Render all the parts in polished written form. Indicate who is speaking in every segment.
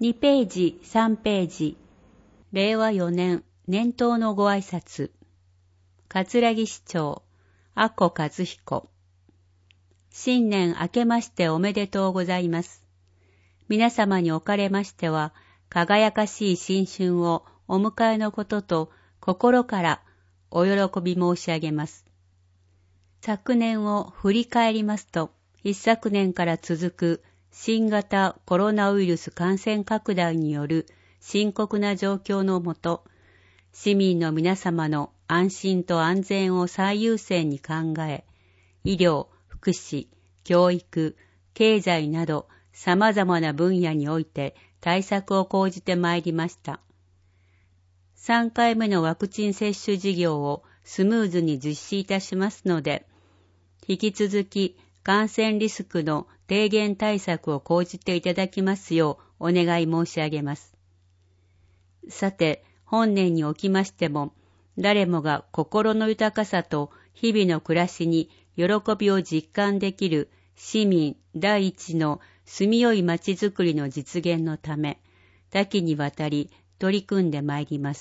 Speaker 1: 2ページ、3ページ。令和4年、年頭のご挨拶。桂木市長、阿古和彦。新年明けましておめでとうございます。皆様におかれましては、輝かしい新春をお迎えのことと心からお喜び申し上げます。昨年を振り返りますと、一昨年から続く新型コロナウイルス感染拡大による深刻な状況のもと、市民の皆様の安心と安全を最優先に考え、医療、福祉、教育、経済など様々な分野において対策を講じてまいりました。3回目のワクチン接種事業をスムーズに実施いたしますので、引き続き感染リスクの低減対策を講じていただきますようお願い申し上げます。さて、本年におきましても、誰もが心の豊かさと日々の暮らしに喜びを実感できる市民第一の住みよい街づくりの実現のため、多岐にわたり取り組んでまいります。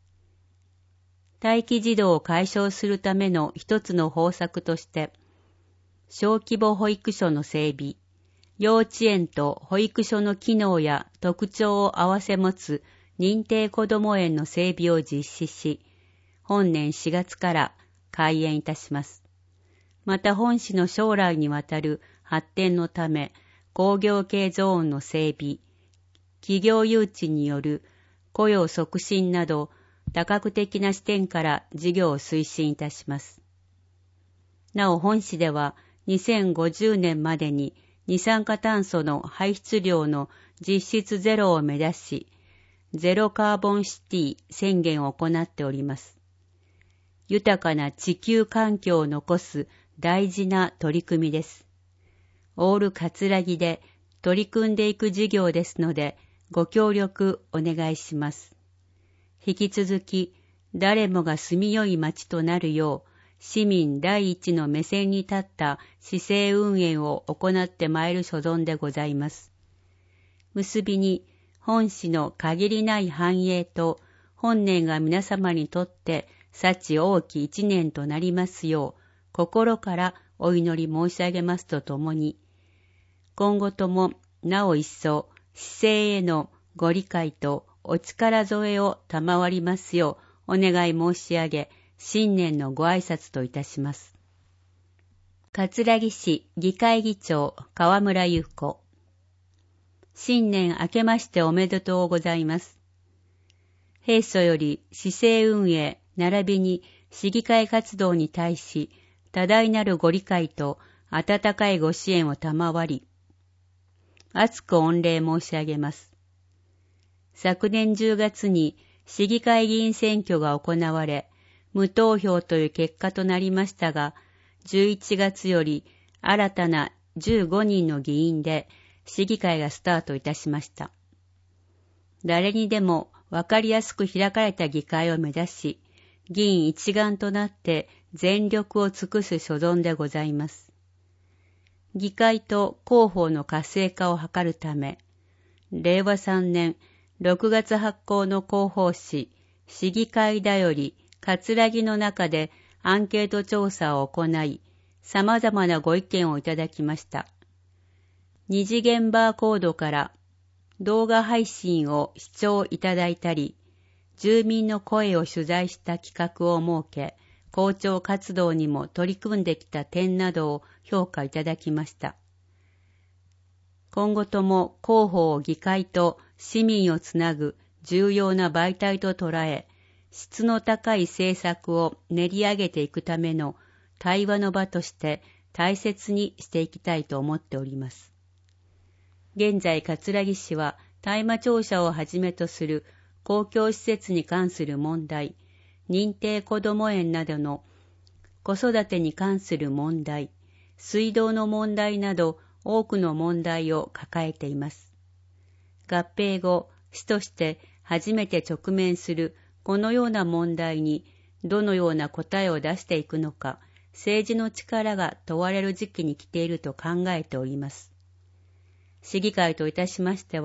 Speaker 1: 待機児童を解消するための一つの方策として、小規模保育所の整備、幼稚園と保育所の機能や特徴を併せ持つ認定こども園の整備を実施し、本年4月から開園いたします。また本市の将来にわたる発展のため、工業系ゾーンの整備、企業誘致による雇用促進など多角的な視点から事業を推進いたします。なお本市では2050年までに二酸化炭素の排出量の実質ゼロを目指し、ゼロカーボンシティ宣言を行っております。豊かな地球環境を残す大事な取り組みです。オール桂木で取り組んでいく事業ですので、ご協力お願いします。引き続き、誰もが住みよい街となるよう、市民第一の目線に立った市政運営を行ってまいる所存でございます。結びに、本市の限りない繁栄と、本年が皆様にとって幸大き一年となりますよう、心からお祈り申し上げますとともに、今後ともなお一層、市政へのご理解とお力添えを賜りますようお願い申し上げ、新年のご挨拶といたします。桂木市議会議長河村優子。新年明けましておめでとうございます。平素より市政運営並びに市議会活動に対し多大なるご理解と温かいご支援を賜り、厚く御礼申し上げます。昨年10月に市議会議員選挙が行われ、無投票という結果となりましたが、11月より新たな15人の議員で市議会がスタートいたしました。誰にでもわかりやすく開かれた議会を目指し、議員一丸となって全力を尽くす所存でございます。議会と広報の活性化を図るため、令和3年6月発行の広報誌、市議会だより桂木の中でアンケート調査を行い、様々なご意見をいただきました。二次元バーコードから動画配信を視聴いただいたり、住民の声を取材した企画を設け、公聴活動にも取り組んできた点などを評価いただきました。今後とも広報を議会と市民をつなぐ重要な媒体と捉え、質の高い政策を練り上げていくための対話の場として大切にしていきたいと思っております。現在桂木市は大麻庁舎をはじめとする公共施設に関する問題、認定こども園などの子育てに関する問題、水道の問題など多くの問題を抱えています。合併後、市として初めて直面するこのような問題にどのような答えを出していくのか、政治の力が問われる時期に来ていると考えております。市議会といたしましては、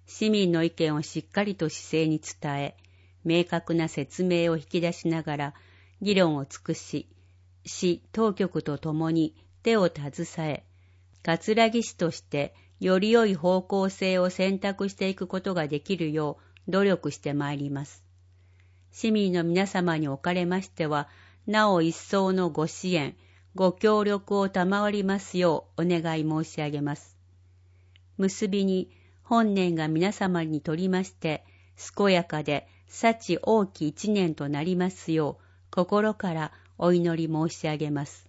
Speaker 1: 市民の意見をしっかりと市政に伝え、明確な説明を引き出しながら議論を尽くし、市当局と共に手を携え、葛城市としてより良い方向性を選択していくことができるよう努力してまいります。市民の皆様におかれましては、なお一層のご支援、ご協力を賜りますようお願い申し上げます。結びに、本年が皆様にとりまして、健やかで幸多き一年となりますよう、心からお祈り申し上げます。